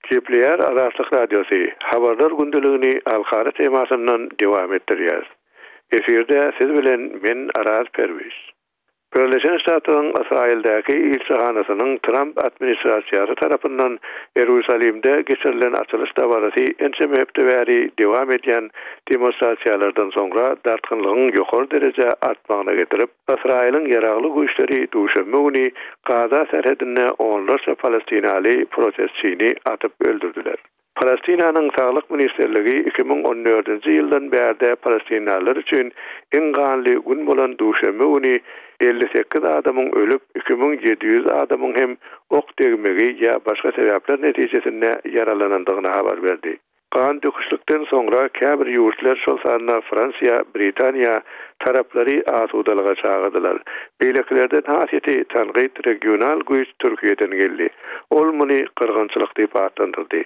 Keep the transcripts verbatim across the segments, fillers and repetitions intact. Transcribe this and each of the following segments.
Kepler Araslık Radyosu Habarlar Gündülüğünü alkara temasından devam ettiriyor. Efirde siz bilen men Araz Perviz. Birleşen Ştatların İsrail'deki ilçehanasının Trump administrasiyası tarafından Jerusalim'de geçirilen açılış davarası ençe mebteveri devam eden demonstrasiyalardan sonra dartkınlığın yukarı derece artmağına getirip, İsrail'in yararlı güçleri duşanmağını Gaza serhedine onlarca Palestinalı protestçini atıp öldürdüler. Palestina'nın Sağlık Ministerliği iki bin on dördüncü yıldan beri Palestinalılar için en ganly gün bolan duşanmağını elli sekiz adamın ölüp iki bin yedi yüz adamın hem ok degmegi ya başka sebepler neticesinde yaralanandığını haber verdi. Kan döküşlükten sonra käbir ýurtlar şol sanna Fransiya, Britaniya tarapları asudalyga çağırdılar. Beýleklerden hasiyeti tanqid regional güýç Türkiýeden geldi. Ol muny kırgınçylyk diýip atlandyrdy.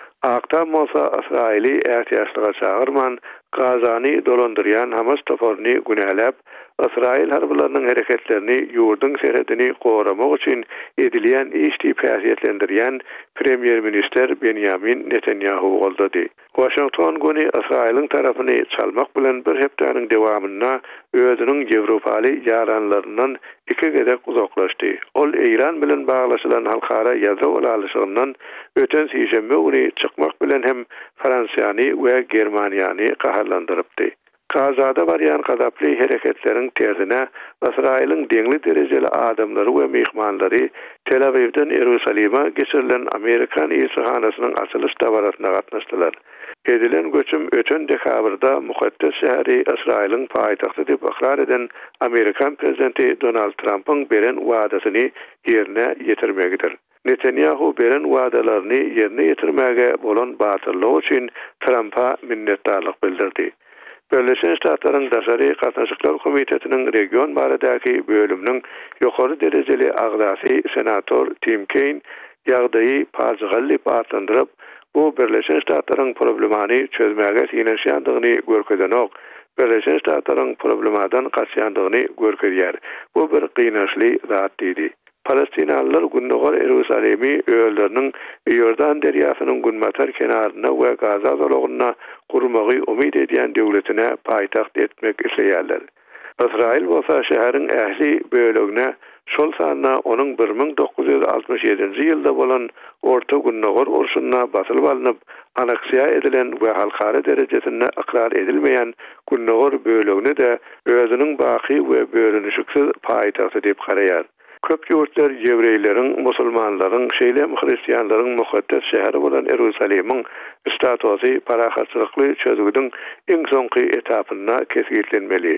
Aktam bolsa İsraili ähtiýaçlyga çağırman Gazany dolandyrýan Hamas toporny günäläp İsrail harbylarynyň hereketlerini ýurdun serhedini goramak üçin edilýän işdi päsiýetlendirýän Premier Minister Benjamin Netanyahu goldady. Washington güni İsrail'in tarapyny çalmak bilen bir hepdeniň dewamyna özüniň Ýewropaly ýaranlaryndan iki gedek uzaklaşdy. Ol İran bilen baglaşylan halkara ýaza ulaşygyndan öten sişenme güni çykmak bilen hem Fransiýany we Germaniýany gaharlandyrypdy. Gazada baryan gazaply hereketleriň tersine İsrail'in deňli derejeli adamlary we mehmanlary Tel Avivden Jerusalim'a geçirilen Amerikan ilçehanasynyň açylış dawarasyna gatnaşdylar. Edilen göçüm öten dekabrda mukaddes şäheri İsrail'in paýtagty diýip ikrar eden Amerikan prezidenti Donald Trump'ın beren wadasyny ýerine ýetirmegidir. Netanyahu beren wadalaryny ýerine ýetirmäge bolan batyrlyk üçin Trump'a minnetdarlyk bildirdi. Birleşen Ştatlaryň Daşary Gatnaşyklar Komitetiniň region baradaky bölüminiň ýokary derejeli agdasy senator Tim Kaine ýagdaýy paýgaly atlandyryp, bu Birleşen Ştatlaryň problemany çözmäge ýeneşýändigini görkezdenok, Birleşen Ştatlaryň problemadan gaçýandygyny görkezýär. Bu bir gynançly zat diýdi. Palestinalılar gündogar Jerusalemi öýelleriniň Ýordan derýasynyň günmatar kenaryna we Gaza zolagyna gurmagy umyt edýän döwletine paýtagt etmek isleýärler. İsrail bolsa şäheriň ähli bölegine şol sanna onuň bir ming dokuz ýüz altymyş ýedinji ýylda bolan orta gündogar urşunyna basylyp alınıp aneksiýa edilen we halkara derejesinde ikrar edilmeýän gündogar bölegine de özüniň baky we bölünüşiksiz paýtagty diýip garaýar. Köp ýurtlar ýewreýleriň, musulmanlaryň, şeýle hristiýanlaryň mukaddes şäheri bolan Jerusalemiň statusy parahatçylykly çözgüdiň iň soňky etapyna kesgitlenmeli.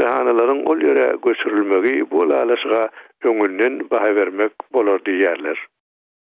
İlçehanalaryň ol ýere göçürilmegi bu lalaşyga öňünden baha bermek bolar diýerler.